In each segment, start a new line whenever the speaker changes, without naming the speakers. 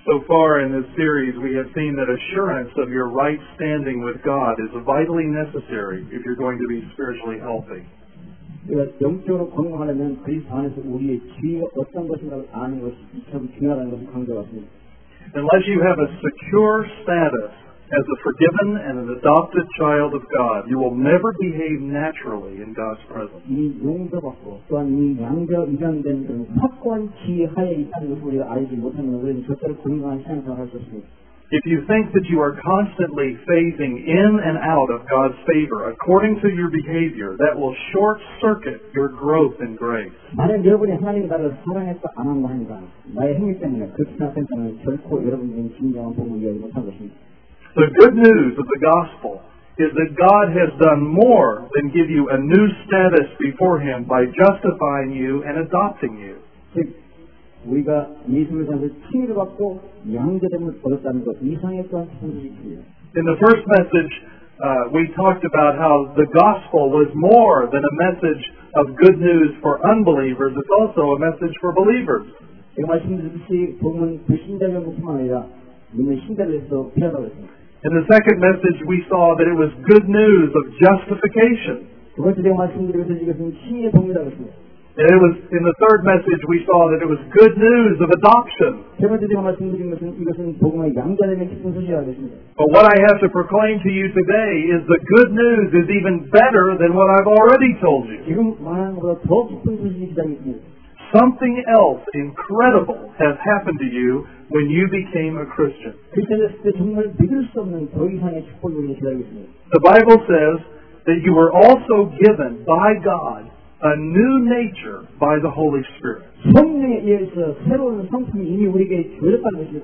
So far in this series, we have seen that assurance of your right standing with God is vitally necessary if you're going to be spiritually healthy.
우리가 영적으로 건강하려면 그리스도 안에서 우리의 지위가 어떤 것인가를 아는 것이 참 중요하다는 것을 강조했습니다.
Unless you have a secure status as a forgiven and an adopted child of God, you will never behave naturally in God's presence.
이 용서받고 또한 이 양자 위반된 그런 확고한 지위 하에 있다는 것을 우리가 알지 못하면 우리는 절대로 건강한 신앙생활을 할 수 없습니다.
If you think that you are constantly phasing in and out of God's favor according to your behavior, that will short-circuit your growth in grace.
만약 여러분이 하나님이 나를 사랑했다 안 한다 한다 나의 행위 때문에 그 신앙생활은 결코 여러분들은 진정한 복음을 이해하지 못한 것입니다.
The good news of the gospel is that God has done more than give you a new status before Him by justifying you and adopting you.
즉 우리가 예수를 통해서 칭의를 받고 양자됨을 얻었다는 것 이상의 또한 선지입니다.
In the first message, we talked about how the gospel was more than a message of good news for unbelievers. It's also a message for believers.
제가 말씀드렸듯이 복음은 불신자들뿐만 아니라 믿는 신자를 위해서 필요하다고 했습니다.
In the second message, we saw that it was good news of justification.
두 번째 제가 말씀드린 이것은 칭의의 복음이라고 했습니다.
And it was in the third message we saw that it was good news of adoption.
세 번째 제가 말씀드린 것은 이것은 복음의 양자됨의 기쁜 소식이라고 했습니다.
But what I have to proclaim to you today is the good news is even better than what I've already told you.
지금 말하는 것보다 더 기쁜 소식이 기다리고 있습니다.
Something else incredible has happened to you when you became a Christian.
크리스천이었을 때 정말 믿을 수 없는 더 이상의 축복이 우리를 기다리고 있습니다.
The Bible says that you were also given by God a new nature by the Holy Spirit.
성령에 의해서 새로운 성품이 이미 우리에게 주어졌다는 것입니다.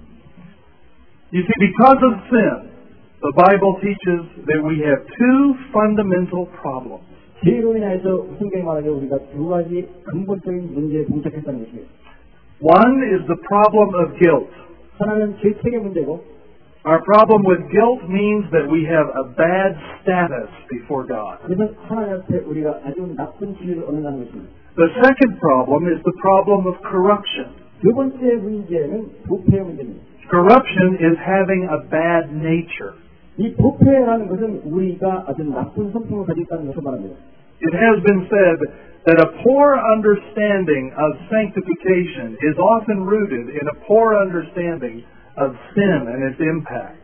You see, because of sin, the Bible teaches that we have two fundamental problems.
죄로 인해서 성경이 말하기에 우리가 두 가지 근본적인 문제에 봉착했다는 것입니다.
One is the problem of guilt.
하나는 죄책의 문제고,
Our problem with guilt means that we have a bad status before God.
그것은 하나님 앞에 우리가 아주 나쁜 지위를 얻는다는 것입니다.
The second problem is the problem of corruption.
두 번째 문제는 부패의 문제입니다.
Corruption is having a bad nature.
이 부패라는 것은 우리가 아주 나쁜 성품을 가지고 있다는 것을 말합니다.
It has been said that a poor understanding of sanctification is often rooted in a poor understanding of sin and its impact.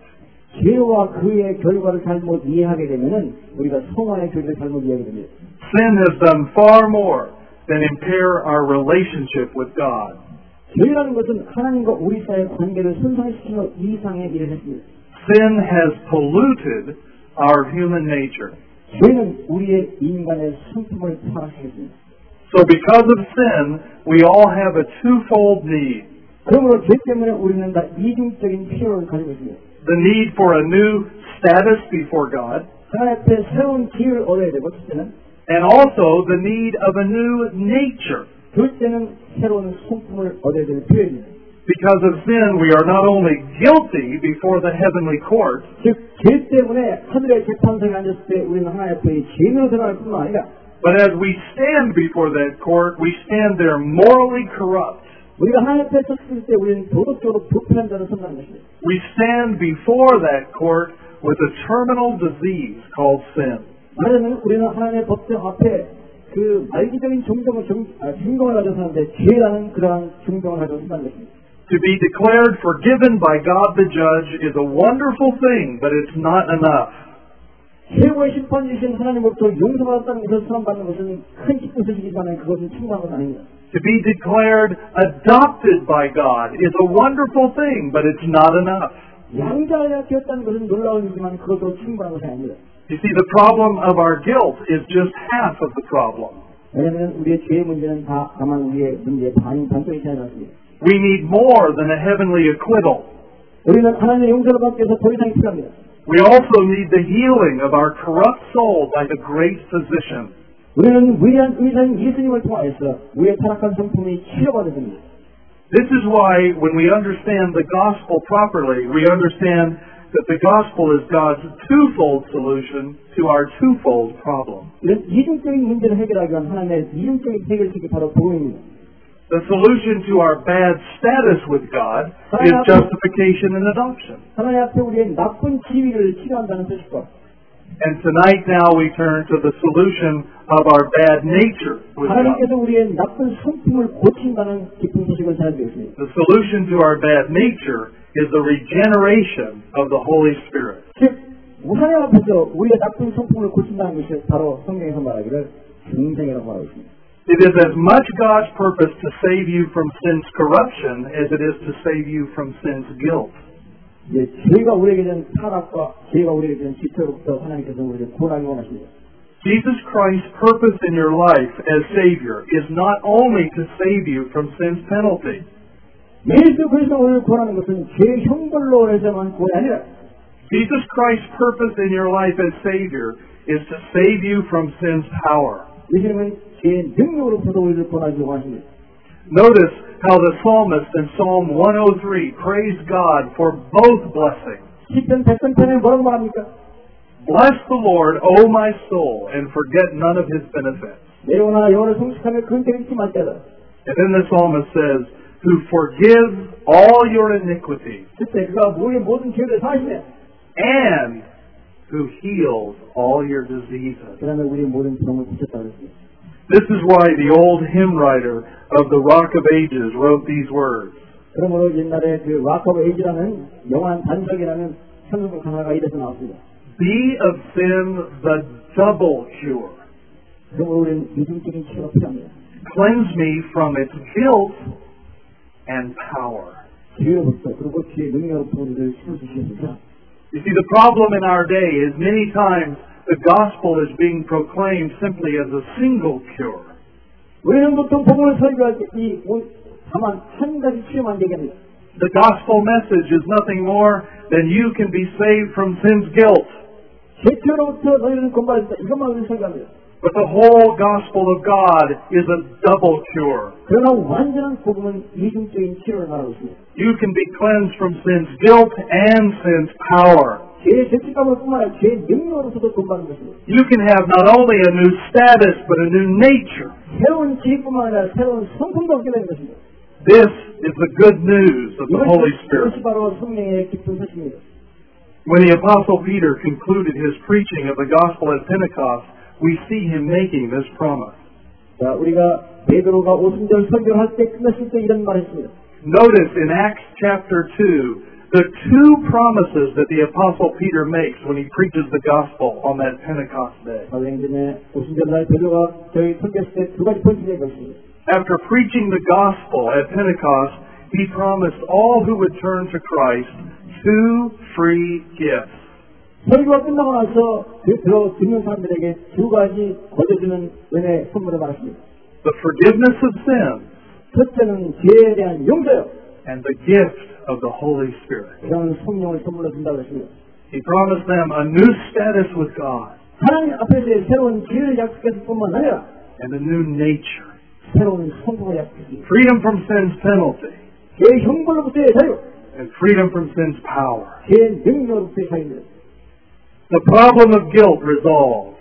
죄와 그의 결과를 잘못 이해하게 되면은 우리가 성화의 교리를 잘못 이해하게 됩니다.
Sin has done far more than impair our relationship with God.
죄라는 것은 하나님과 우리 사이의 관계를 손상시키는 이상의 일을 했습니다.
Sin has polluted our human nature.
죄는 우리의 인간의 성품을 타락시켰습니다.
So because of sin, we all have a twofold need.
그러므로 죄 때문에 우리는 다 이중적인 필요를 가지고 있습니다.
The need for a new status before God,
하나님 앞에 새로운 기회를 얻어야 되고, 첫째는,
and also the need of a new nature.
둘째는 새로운 성품을 얻어야 되는 필요입니다.
Because of sin, we are not only guilty before the heavenly court,
즉, 죄 때문에 하늘의 재판석에 앉았을 때 우리는 하나님 앞에 죄인으로 들어갈 뿐만 아니라
but as we stand before that court, we stand there morally corrupt.
우리가 하나님 앞에 섰을 때 우리는 도덕적으로 부패한 자로 선다는 것입니다.
We stand before that court with a terminal disease called sin.
말하자면 우리는 하나님의 법정 앞에 그 말기적인 중병을 가지고 사는데 죄라는 그러한 중병을 가지고 산다는 것입니다.
To be declared forgiven by God the Judge is a wonderful thing, but it's not enough.
최고의 심판이신 하나님으로부터 용서받았다는 것을 수감받는 것은 큰 기쁜 소식이지만 그것은 충분한 건 아닙니다.
To be declared adopted by God is a wonderful thing, but it's not enough.
양자가 되었다는 것은 놀라운 일이지만 그것도 충분한 것이 아닙니다.
You see, the problem of our guilt is just half of the problem.
왜냐하면 우리의 죄의 문제는 다만 우리의 문제의 반쪽이 차지 않습니다.
We need more than a heavenly acquittal.
우리는 하나님의 용서를 받기 위해서 더 이상이 필요합니다.
We also need the healing of our corrupt soul by the great physician.
우리는 위대한 의사인 예수님을 통하여서 우리의 타락한 성품이 치료받아야 됩니다.
This is why when we understand the gospel properly, we understand that the gospel is God's twofold solution to our twofold problem.
이런 이중적인 문제를 해결하기 위한 하나님의 이중적인 해결책이 바로 복음입니다.
The solution to our bad status with God is justification and adoption.
하나님 앞에 우리의 나쁜 지위를 치료한다는 뜻이고.
And tonight now we turn to the solution of our bad nature with God.
하나님께서 우리의 나쁜 성품을 고친다는 기쁜 소식을 전해드리겠습니다.
The solution to our bad nature is the regeneration of the Holy Spirit.
즉, 하나님 앞에서 우리의 나쁜 성품을 고친다는 것이 바로 성경에서 말하기를 중생이라고 말하고 있습니다.
It is as much God's purpose to save you from sin's corruption as it is to save you from sin's guilt.
죄가 우리에게 된 타락과 죄가 우리에게 된 지체로부터 하나님께서 우리를 구원하기 원하십니다.
Jesus Christ's purpose in your life as Savior is not only to save you from sin's penalty.
예수 그리스도가 우리를 구원하는 것은 죄 형벌로 해서만 구원이 아니라
Jesus Christ's purpose in your life as Savior is to save you from sin's power.
예수님은 죄의 능력으로부터 우리를 구원하기 원하십니다.
Notice how the psalmist in Psalm 103 praised God for both blessings.
시편 103편에 뭐라고 말합니까?
Bless the Lord, O my soul, and forget none of His benefits.
내 영혼아 여호와를 성식하며 그런 때를 잊지 말자라.
And then the psalmist says, who forgives all your iniquities
그때 그가 우리의 모든 죄를 사하시네.
and who heals all your diseases.
그 다음에 우리의 모든 병을 고쳤다고 했습니다.
This is why the old hymn writer of the Rock of Ages wrote these words.
그러므로 옛날에 그 Rock of Ages라는 영원한 반석이라는 찬송곡 하나가 이래서 나왔습니다.
Be of sin the double cure.
그러므로 우리는 이중적인 치료가 필요합니다.
Cleanse me from its guilt and power.
죄로부터 그리고 죄의 능력으로부터 우리를 치료주시옵소서.
You see, the problem in our day is many times the gospel is being proclaimed simply as a single cure.
우리는 보통 복음을 설교할 때 다만 한 가지 치료만 얘기합니다.
The gospel message is nothing more than you can be saved from sin's guilt.
죄로부터 너희는 건발했다. 이것만 우리는 설교합니다.
But the whole gospel of God is a double cure.
그러나 완전한 복음은 이중적인 치료를 말하고 있습니다.
You can be cleansed from sin's guilt and sin's power.
죄의 죄책감을 뿐만 아니라 죄의 능력으로서도 건바는 것입니다.
You can have not only a new status but a new nature.
새로운 지위뿐만 아니라 새로운 성품도 얻게 되는 것입니다.
This is the good news of the Holy Spirit.
이것이 바로 성령의 기쁜 소식입니다.
When the Apostle Peter concluded his preaching of the gospel at Pentecost, we see him making this promise.
자, 우리가 베드로가 오순절 설교를 할 때 끝났을 때 이런 말을 했습니다.
Notice in Acts chapter 2, the two promises that the Apostle Peter makes when he preaches the gospel on that Pentecost day.
사도행전에 오순절날 베드로가 저희 설교했을 때 두 가지 포인트가 있습니다.
After preaching the gospel at Pentecost, he promised all who would turn to Christ two free gifts.
설교가 끝나고 나서 듣는 사람들에게 두 가지 거둬주는 은혜 선물을 받았습니다.
The forgiveness of sin
첫째는 죄에 대한 용서요.
and the gift of the Holy Spirit.
그런 성령을 선물로 준다고 했습니다.
He promised them a new status with God
하나님 앞에서의 새로운 지혜를 약속했을 뿐만 아니라
and a new nature.
새로운 성품을 약속했습니다.
Freedom from sin's penalty
죄의 형벌로부터의 자유,
and freedom from sin's power.
죄의 능력으로부터의 자유입니다.
The problem of guilt resolved.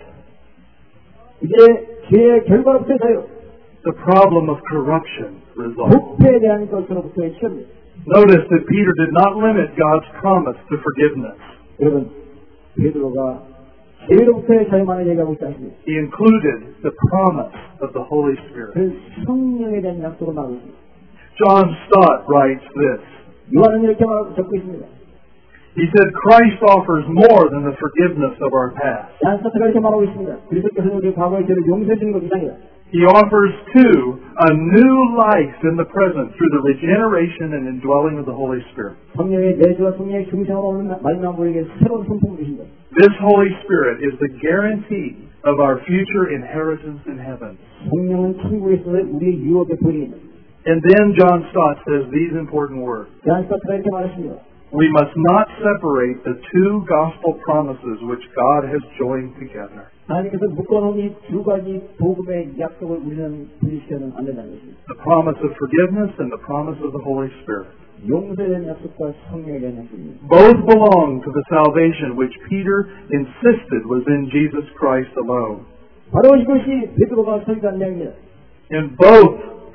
이제 죄의 결과로부터의 자유,
The problem of corruption resolved.
부패에 대한 것으로부터의 치료입니다.
Notice that Peter did not limit God's promise to forgiveness.
여러분, 베드로가 죄로부터의 자유만을 얘기하고 있지 않습니다.
He included the promise of the Holy Spirit.
그 성령에 대한 약속을 말하고 있습니다.
John Stott writes this.
요한은 이렇게 말하고 적고 있습니다.
He said Christ offers more than the forgiveness of our past.
얀 스타트가 이렇게 말하고 있습니다. 그리스도께서는 우리 과거의 죄를 용서해 주는 것이 아니라
He offers too a new life in the present through the regeneration and indwelling of the Holy Spirit.
성령의 내주와 성령의 중생으로 오는 마지막 우리에게 새로운 성품을 주신다.
This Holy Spirit is the guarantee of our future inheritance in heaven.
성령은 천국에서의 우리의 유업의 본인입니다.
And then John Stott says these important words.
얀 스타트가 이렇게 말했습니다.
We must not separate the two gospel promises which God has joined together.
하나님께서 묶어놓은 이 두 가지 복음의 약속을 우리는 분리시켜는 안 된다는 것입니다.
The promise of forgiveness and the promise of the Holy Spirit.
용서에 대한 약속과 성령에 대한 약속입니다.
Both belong to the salvation which Peter insisted was in Jesus Christ alone.
바로 이것이 베드로가 설교한 내용입니다.
And both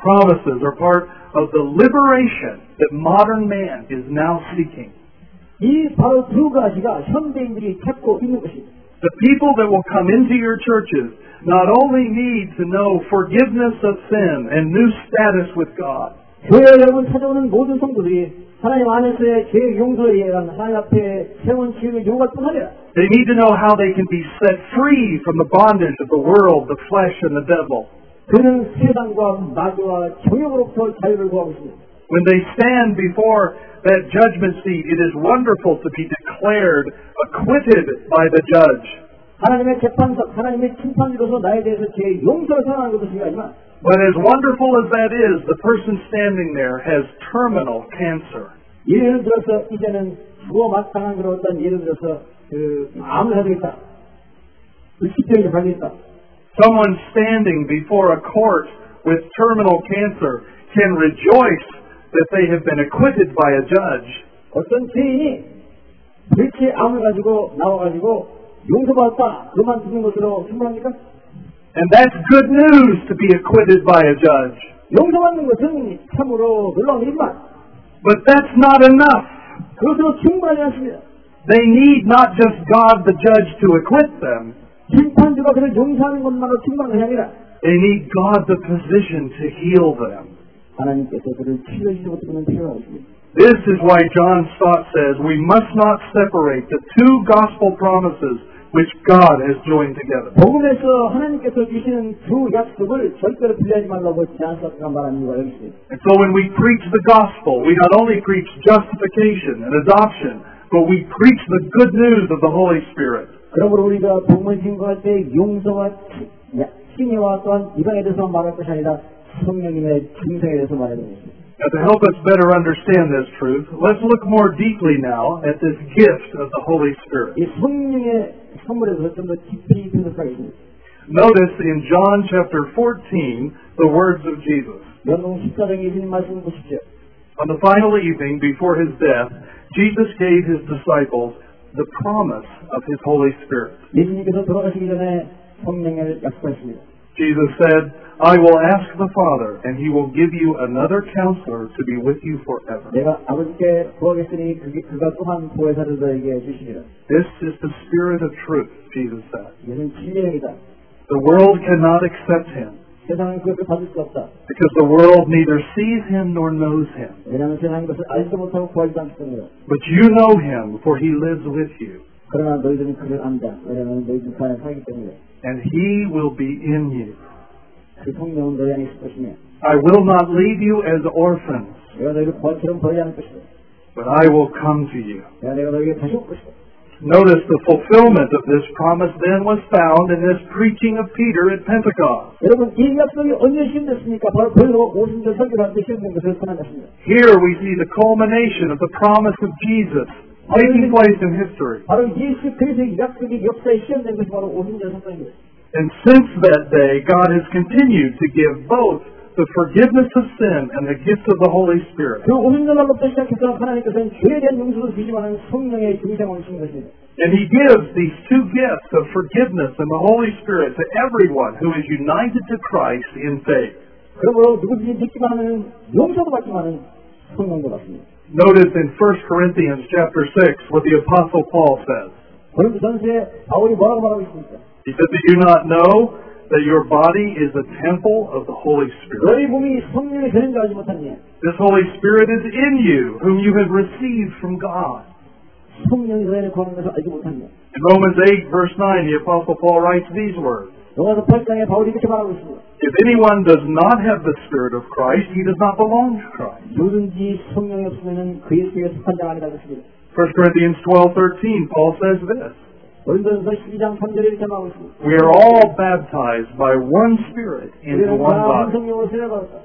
promises are part of the liberation that modern man is now seeking.
이 바로 두 가지가 현대인들이 찾고 있는 것입니다.
The people that will come into your churches not only need to know forgiveness of sin and new status with God.
교회 여러분 찾아오는 모든 성도들이 하나님 안에서의 죄 용서에 의한 하나님 앞에 새로운 지음을 요구할 뿐 아니라
They need to know how they can be set free from the bondage of the world, the flesh, and the devil.
그는 세상과 마귀와 정욕으로부터 자유를 구하고 있습니다.
When they stand before that judgment seat, it is wonderful to be declared acquitted by the judge.
하나님의 재판석, 하나님의 심판지로서 나에 대해서 제 용서를 선언하는 것도 중요하지만
But as wonderful as that is, the person standing there has terminal cancer.
예를 들어서 이제는 죽어 마땅한 그런 어떤 예를 들어서 암을 하고 있다. 의식병이 가고 있다.
Someone standing before a court with terminal cancer can rejoice that they have been acquitted by a judge.
어떤 죄인이 그렇게 암을 가지고 나와가지고 용서받았다. 그만 두는 것으로 충분합니까?
And that's good news to be acquitted by a judge.
용서받는 것은 참으로 놀라운 일만.
But that's not enough.
그것으로 충분하지 않습니다.
They need not just God the judge to acquit them.
심판주가 그를 용서하는 것만으로 충분한 것이 아니라
They need God the physician to heal them.
하나님께서 그를 치료해주지 못하는 필요가 있습니다.
This is why John Stott says we must not separate the two gospel promises which God has joined together.
복음에서 하나님께서 주시는 두 약속을 절대로 분리하지 말라고 제안스가 말하는 이유가 여기 있습니다.
And so when we preach the gospel, we not only preach justification and adoption, but we preach the good news of the Holy Spirit.
그러므로 우리가 복음을 증거할 때 용서와 칭의와 또한 이방에 대해서 말할 것이 아니라 성령님의 증상에 대해서 말해야 되겠습니다.
Now, to help us better understand this truth, let's look more deeply now at this gift of the Holy Spirit.
이 성령의 선물에 대해서 좀 더 깊이 분석하겠습니다.
Notice in John chapter 14 the words of Jesus.
요한복음 14장에 예수님 말씀을 보십시오.
On the final evening before his death, Jesus gave his disciples the promise of his Holy Spirit.
예수님께서 돌아가시기 전에 성령을 약속하십니다.
Jesus said, I will ask the Father, and he will give you another counselor to be with you forever.
내가 아버지께 구하겠으니 그가 또한 보혜사를 너에게 주시리라.
This is the Spirit of truth, Jesus said.
이것은 진리입니다.
The world cannot accept him,
세상은 그것을 받을 수 없다.
because the world neither sees him nor knows him.
왜냐하면 세상이 그것을 알지도 못하고 구하지도 않기 때문이다.
But you know him, for he lives with you,
그러나 너희들은 그를 안다. 왜냐하면 너희들은 그 안에 살기 때문이다.
and he will be in you.
그 성령은 너희 안에 있을 것이며
I will not leave you as orphans,
내가 너희를 벌처럼 버리지 않을 것이다.
but I will come to you.
내가 너희에게 다시 올 것이다.
Notice the fulfillment of this promise then was found in this preaching of Peter at Pentecost.
여러분 이 약속이 언제 시행됐습니까? 바로 베드로 오순절 설교를 할 때 시행된 것을 선언했습니다.
Here we see the culmination of the promise of Jesus taking place in history.
바로 예수 그리스도의 약속이 역사에 시행된 것이 바로 오순절 선언입니다.
And since that day, God has continued to give both the forgiveness of sin and the gift of the Holy Spirit.
그 오순절날로부터 시작해서 하나님께서는 죄에 대한 용서를 주시는 성령의 중생을 주신 것입니다.
And He gives these two gifts of forgiveness and the Holy Spirit to everyone who is united to Christ in faith.
그러므로 누구든지 믿기만 하면 용서도 받지만은 성령도 받습니다.
Notice in 1 Corinthians chapter 6 what the Apostle Paul says.
고린도전서에 바울이 뭐라고 말하고 있습니까?
He said, "Do you not know that your body is a temple of the Holy Spirit?
너희 몸이 성령의 되는 줄 알지 못하느냐?
This Holy Spirit is in you, whom you have received from God."
성령이 너희 안에 거하는 것을 알지 못하느냐?
In Romans 8 verse 9, the Apostle Paul writes these words.
로마서 8장에 바울이 이렇게 말하고 있습니다.
If anyone does not have the Spirit of Christ, he does not belong to Christ.
누구든지 성령이 없으면 그 예수의 속한 자 아니라고 했습니다.
1 Corinthians 12:13, Paul says this.
고린도전서 12장 3절에 이렇게 말하고 있습니다.
We are all baptized by one Spirit into
우리는
one
다 한
body.
성령으로 세례받았다.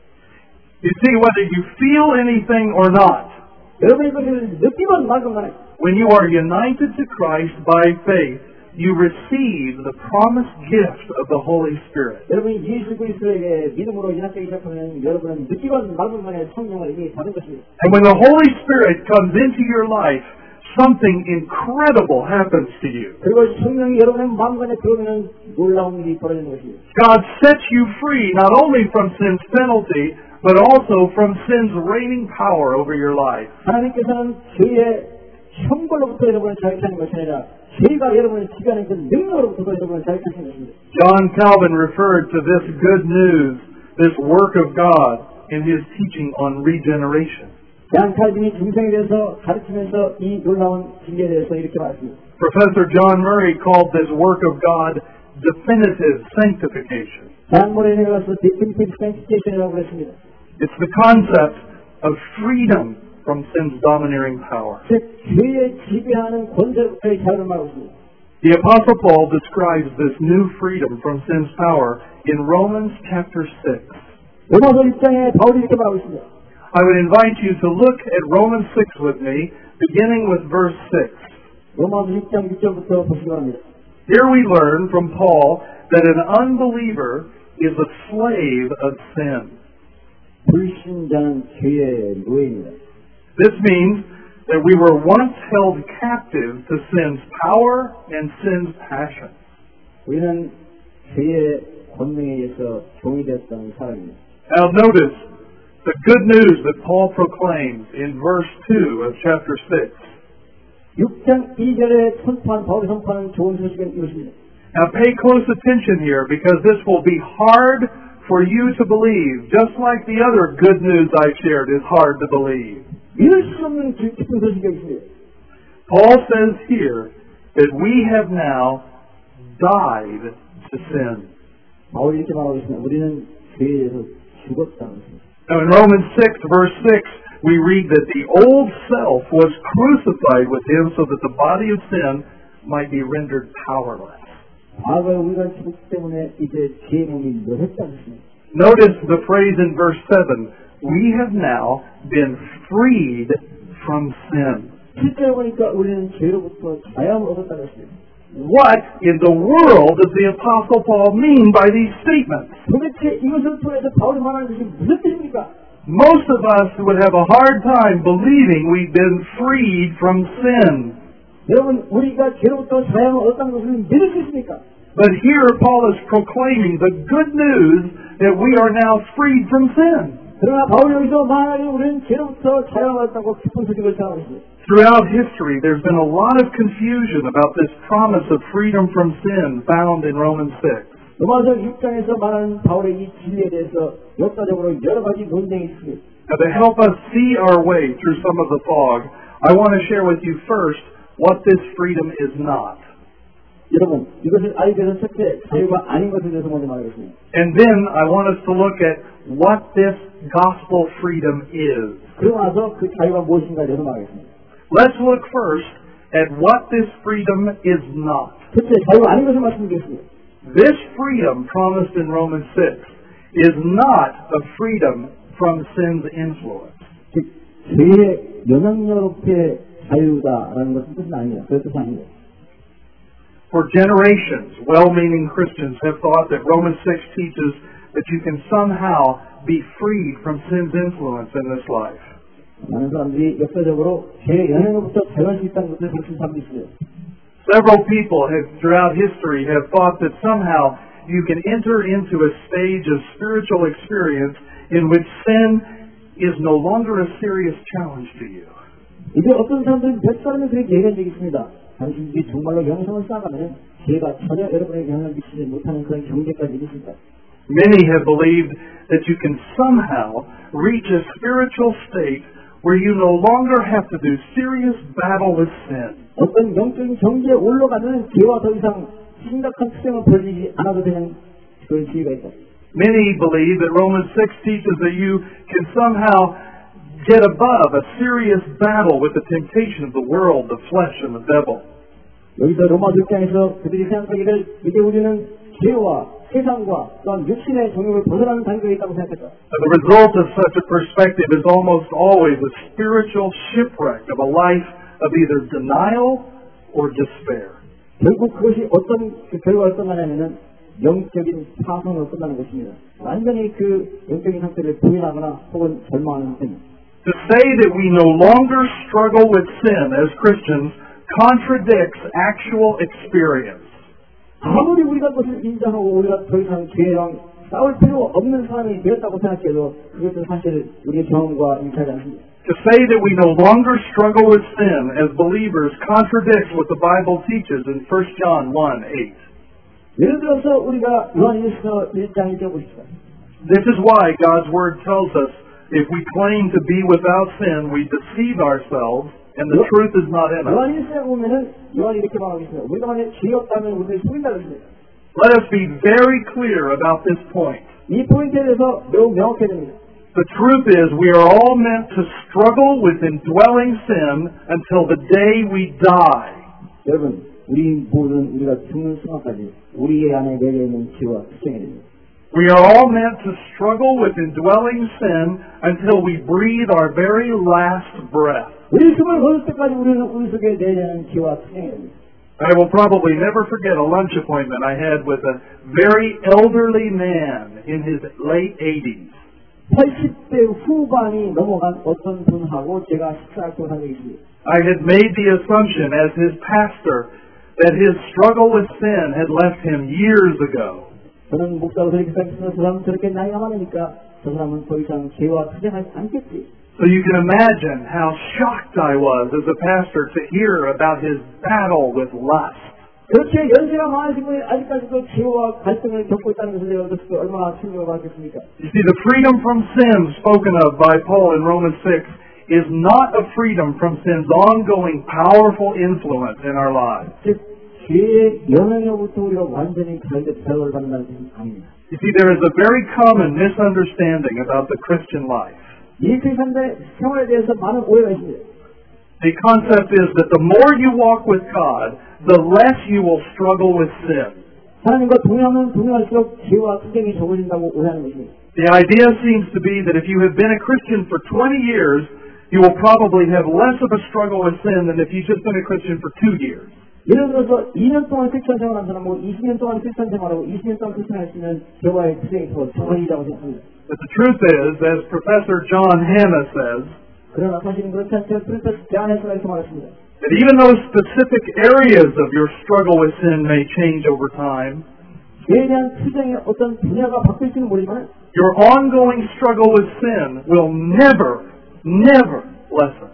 You see, whether you feel anything or not,
여러분이 그것을 느끼면 말건만해.
when you are united to Christ by faith, you receive the promised gift of the Holy Spirit.
여러분이 예수 그리스도에게 믿음으로 연합되기 시작하면 여러분은 느끼건 말건만해 성령을 이미 받은 것입니다.
And when the Holy Spirit comes into your life, something incredible happens to you.
그리고 성령이 여러분의 마음 안에 들어오면 놀라운 일이 벌어지는 것입니다.
God sets you free not only from sin's penalty, but also from sin's reigning power over your life.
하나님께서는 죄의 형벌로부터 여러분을 자유하는 것이 아니라 죄가 여러분을 지배하는 그 능력으로부터 여러분을 자유하시는 것입니다.
John Calvin referred to this good news, this work of God, in his teaching on regeneration.
양 칼빈이 중생에 대해서 가르치면서 이 놀라운 진리에 대해서 이렇게 말했습니다.
Professor John Murray called this work of God definitive sanctification.
장모레에 가서 definitive sanctification이라고 그랬습니다.
It's the concept of freedom from sin's domineering power.
즉 죄의 지배하는 권세로부터의 자유를 말하고 있습니다.
The Apostle Paul describes this new freedom from sin's power in Romans chapter 6.
로마서 6장에 바울이 이렇게 말하고 있습니다.
I would invite you to look at Romans 6 with me, beginning with verse 6.
로마서 6장 6절부터 보시기 바랍니다.
Here we learn from Paul that an unbeliever is a slave of sin.
불신자는 죄의 노예입니다.
This means that we were once held captive to sin's power and sin's passion.
우리는 죄의 권능에 의해서 종이 되었던 사람입니다.
Now notice the good news that Paul proclaims in verse 2 of chapter 6.
6장 2절에 바울이 선포하는 좋은 소식은 이것입니다.
Now pay close attention here because this will be hard for you to believe, just like the other good news I shared is hard to believe.
믿을 수 없는 깊은 소식이 있습니다.
Paul says here that we have now died to sin.
바울이 이렇게 말하고 있습니다. 우리는 죄에 대해서 죽었다는 것입니다.
Now in Romans 6 verse 6 we read that the old self was crucified with him so that the body of sin might be rendered powerless.
과거에 우리가 죽었기 때문에 이제 죄의 몸이 멸했다는 것입니다.
Notice the phrase in verse 7, we have now been freed from sin.
실제로 보니까 우리는 죄로부터 자유함을 얻었다는 것입니다.
What in the world does the Apostle Paul mean by these statements?
도대체 이것을 통해서 바울이 말하는 것이 무슨 뜻입니까?
Most of us would have a hard time believing we've been freed from sin.
여러분, 우리가 죄로부터 자유함을 얻었다는 것을 믿을 수 있습니까?
But here Paul is proclaiming the good news that we are now freed from sin.
그러나 바울이 여기서 말하기 우리는 죄로부터 자유함을 얻었다고 기쁜 소식을 전하고 있습니다.
Throughout history, there's been a lot of confusion about this promise of freedom from sin found in Romans 6.
로마서 6장에서 말하는 바울의 이 진리에 대해서 역사적으로 여러 가지 논쟁이 있습니다.
Now, to help us see our way through some of the fog, I want to share with you first what this freedom is not.
여러분, 이것을 알기 위해서 첫째, 자유가 아닌 것에 대해서 먼저 말하겠습니다.
And then I want us to look at what this gospel freedom is.
그러고 나서 그 자유가 무엇인가에 대해서 말하겠습니다.
Let's look first at what this freedom is not.
첫째, 자유가 아닌 것을 말씀드리겠습니다.
This freedom promised in Romans 6 is not a freedom from sin's influence.
즉, 죄의 영향력의 자유다라는 것은 뜻은 아니에요. 그 뜻은 아니에요.
For generations, well-meaning Christians have thought that Romans 6 teaches that you can somehow be freed from sin's influence in this life.
많은 사람들이 역사적으로 죄의 영향으로부터 자유할 수 있다는 것을 가르치는 사람도 있어요.
Several people throughout history have thought that somehow you can enter into a stage of spiritual experience in which sin is no longer a serious challenge to you.
이제 어떤 사람들은 몇 사람은 그렇게 얘기한 적이 있습니다. 당신들이 정말로 영성을 쌓아가면 죄가 전혀 여러분에게 영향을 미치지 못하는 그런 경계까지 이르십니다.
Many have believed that you can somehow reach a spiritual state where you no longer have to do serious battle with sin.
어떤 영적인 경지에 올라가면 죄와 더 이상 심각한 투쟁을 벌이지 않아도 되는 그런 지위가 있다.
Many believe that Romans 6 teaches that you can somehow get above a serious battle with the temptation of the world, the flesh, and the devil.
여기서 로마 6장에서 그들이 생각하기를 이제 우리는 죄와 세상과 또한 육신의 종욕을 벗어나는 단계에 있다고 생각했다.
The result of such a perspective is almost always a spiritual shipwreck of a life of either denial or despair.
결국 그것이 어떤 결과를 끝나냐면은 영적인 파손으로 끝나는 것입니다. 완전히 그 영적인 상태를 부인하거나 혹은 절망하는 상태입니다.
To say that we no longer struggle with sin as Christians contradicts actual experience.
아무리 우리가 그것을 인정하고 우리가 더 이상 죄랑 싸울 필요 없는 사람이 되었다고 생각해도 그것은 사실 우리의 경험과 일치하지 않습니다.
To say that we no longer struggle with sin as believers contradicts what the Bible teaches in 1 John 1:8.
예를 들어서 우리가 요한일서 1장 1절 보십시오.
This is why God's Word tells us if we claim to be without sin, we deceive ourselves and the truth is not in us.
요한일서에 보면은 요한이 이렇게 말하고 있습니다. 우리가 만약 죄 없다면 우리를 속인다고 했습니다.
Let us be very clear about this point.
이 포인트에 대해서 매우 명확해야 됩니다.
The truth is we are all meant to struggle with indwelling sin until the day we die.
여러분, 우리 모든 우리가 죽는 순간까지 우리 안에 내려 있는 죄와 투쟁해야 됩니다.
We are all meant to struggle with indwelling sin until we breathe our very last breath.
우리 숨을 거둘 때까지 우리는 우리 속에 내려는 죄와 투쟁해야 됩니다.
I will probably never forget a lunch appointment I had with a very elderly man in his late 80s.
80대 후반이 넘어간 어떤 분하고 제가 식사할 때 한 적이 있습니다.
I had made the assumption as his pastor that his struggle with sin had left him years ago.
저는 목사로서 이렇게 생각해서 저 사람은 저렇게 나이가 많으니까 저 사람은 더 이상 죄와 투쟁하지 않겠지.
So you can imagine how shocked I was as a pastor to hear about his battle with lust.
그렇게 연세가 많으신 분이 아직까지도 죄와 갈등을 겪고 있다는 것을 내가 들었을 때 얼마나 충격을 받겠습니까?
You see, the freedom from sin spoken of by Paul in Romans 6 is not a freedom from sin's ongoing powerful influence in our lives.
즉, 죄의 영향으로부터 우리가 완전히 자유를 받는다는 것은 아닙니다.
You see, there is a very common misunderstanding about the Christian life.
이 크리스천의 생활에 대해서 많은 오해가 있습니다.
The concept is that the more you walk with God, the less you will struggle with sin.
하나님과 동행하면 동행할수록 죄와 투쟁이 적어진다고 오해하는 것입니다.
The idea seems to be that if you have been a Christian for 20 years, you will probably have less of a struggle with sin than if you've just been a Christian for 2 years.
예를 들어서 2년 동안 크리스천 생활한 사람하고 20년 동안 크리스천 생활하고 20년 동안 크리스천 할 수 있는 죄와의 투쟁이 더 적어지다고 생각합니다.
But the truth is, as Professor John Hanna says,
그러나 사실은 그렇지 않죠. 프로페서 존 해서가 이렇게 말했습니다.
that even though specific areas of your struggle with sin may change over time,
죄에 대한 투쟁의 어떤 분야가 바뀔지는 모르지만
your ongoing struggle with sin will never lessen.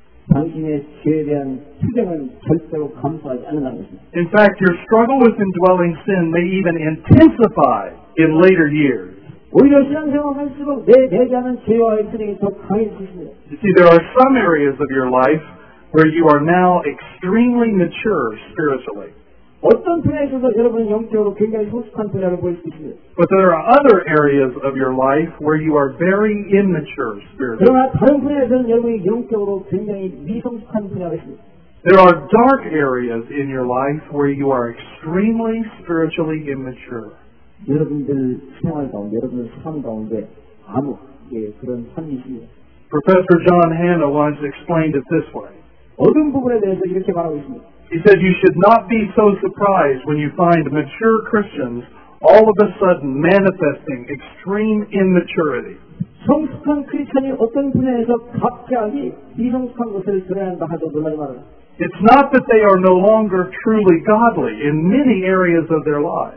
당신의 죄에 대한 투쟁은 절대로 감소하지 않는다는 것입니다.
In fact, your struggle with indwelling sin may even intensify in later years.
오히려 신앙생활 할수록 내 내자는 죄와의 투쟁이 더 강해질 수 있습니다.
You see, there are some areas of your life where you are now extremely mature spiritually.
어떤 분야에 있어서 여러분은 영적으로 굉장히 성숙한 분야를 보일 수 있습니다.
But there are other areas of your life where you are very immature spiritually.
그러나 다른 분야에서는 여러분이 영적으로 굉장히 미성숙한 분야가 있습니다.
There are dark areas in your life where you are extremely spiritually immature.
여러분들 생활 가운데, 여러분들 삶 가운데 암흑의 그런 삶이 있습니다.
Professor John Hanna once explained it this way.
어떤 부분에 대해서 이렇게 말하고 있습니다.
He said you should not be so surprised when you find mature Christians all of a sudden manifesting extreme immaturity.
성숙한 크리스천이 어떤 분야에서 갑자기 미성숙한 것을 드러낸다 하도 놀라지 말아라.
It's not that they are no longer truly godly in many areas of their lives.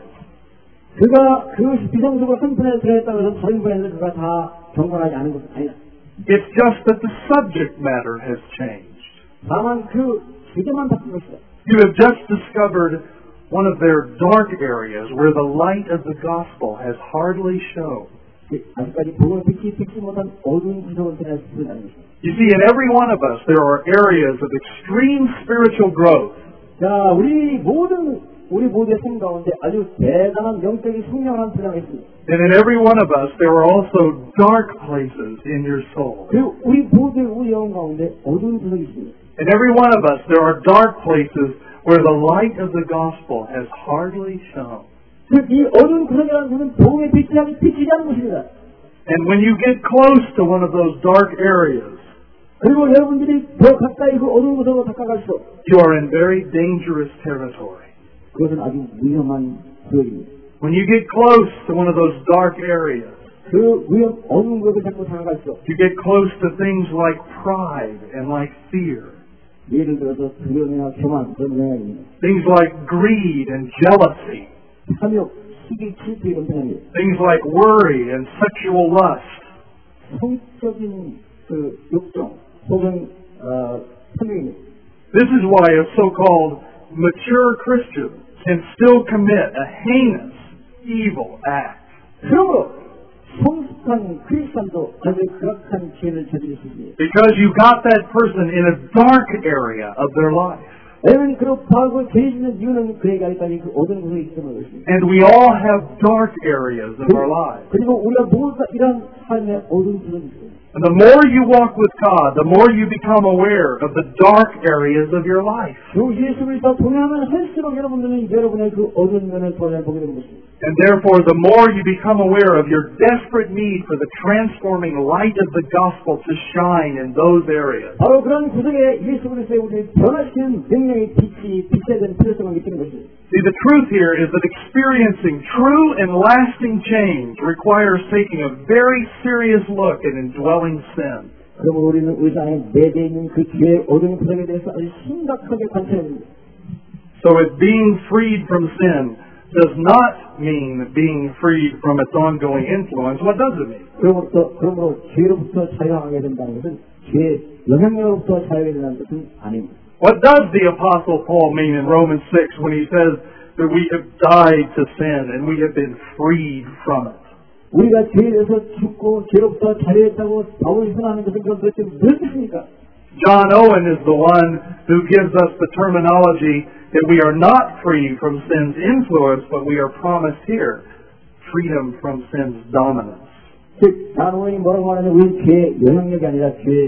그가 그 미성숙을 한 분야에 드러냈다고 해서 다른 분야에서 그가 다 경건하지 않은 것은 아니다.
It's just that the subject matter has changed.
다만 그 주제만 바뀐 것이다.
You have just discovered one of their dark areas where the light of the gospel has hardly shown.
아직까지 복음의 빛이 비치 못한 어두운 구석을 드러낼 수 있다는 것입니다.
You see, in every one of us, there are areas of extreme spiritual growth.
자, 우리 모두의 삶 가운데 아주 대단한 영적인 성장을 한 분야가 있습니다.
And in every one of us, there are also dark places in your soul.
그리고 우리 영혼 가운데 어두운 구석이 있습니다.
In every one of us, there are dark places where the light of the gospel has hardly shone.
즉, 이 어두운 구석이라는 것은 복음의 빛이 아직 비치지 않은 것입니다.
And when you get close to one of those dark areas,
그리고 여러분들이 더 가까이 그 어두운 구석으로 다가갈수록
you are in very dangerous territory.
그것은 아주 위험한 구역입니다.
When you get close to one of those dark areas,
그 위험 어두운 것을 자꾸 살아갈수록
you get close to things like pride and like fear.
예를 들어서 두려움이나 교만 그런 영향입니다.
Things like greed and jealousy.
탐욕, 시기, 질투 이런 영향입니다.
Things like worry and sexual lust.
성적인 그 욕정 혹은 탐욕입니다.
This is why a so-called mature Christian can still commit a heinous, evil act.
그러므로 성숙한 크리스찬도 아주 그악한 죄를 저지를 수 있습니다.
Because you got that person in a dark area of their life.
왜냐하면 그 과거 죄 짓는 이유는 그에게 아직까지 그 어두운 곳에 있기 때문에 그렇습니다.
And we all have dark areas of our lives.
그리고 우리가 모두 다 이런 삶의 어두운 부분이 있습니다.
And the more you walk with God, the more you become aware of the dark areas of your life.
주 예수 그리스도 동행하면 할수록 여러분들은 여러분의 그 어두운 면을 더 잘 보게 되는 것입니다.
And therefore, the more you become aware of your desperate need for the transforming light of the gospel to shine in those areas.
바로 그런 구석에 예수 그리스도의 우리를 변화시키는 능력의 빛이 빛에 대한 필요성을 느끼는 것입니다.
See, the truth here is that experiencing true and lasting change requires taking a very serious look at indwelling sin.
그러므로 우리는 우리 안에 내재해 있는 그 죄의 어두운 구석에 대해서 아주 심각하게 관찰해야 됩니다.
So if being freed from sin does not mean being freed from its ongoing influence, what does it mean?
그러므로 죄로부터 자유하게 된다는 것은 죄의 영향력으로부터 자유하게 된다는 것은 아닙니다.
What does the Apostle Paul mean in Romans 6 when he says that we have died to sin and we have been freed from it?
우리가 죄에 대해서 죽고 죄로부터 자유했다고 바울이 선언하는 것은 그건 도대체 무슨 뜻입니까?
John Owen is the one who gives us the terminology that we are not free from sin's influence, but we are promised here freedom from sin's dominance.
즉, 존 오웬이 뭐라고 하느냐, 우리 죄의 영향력이 아니라 죄의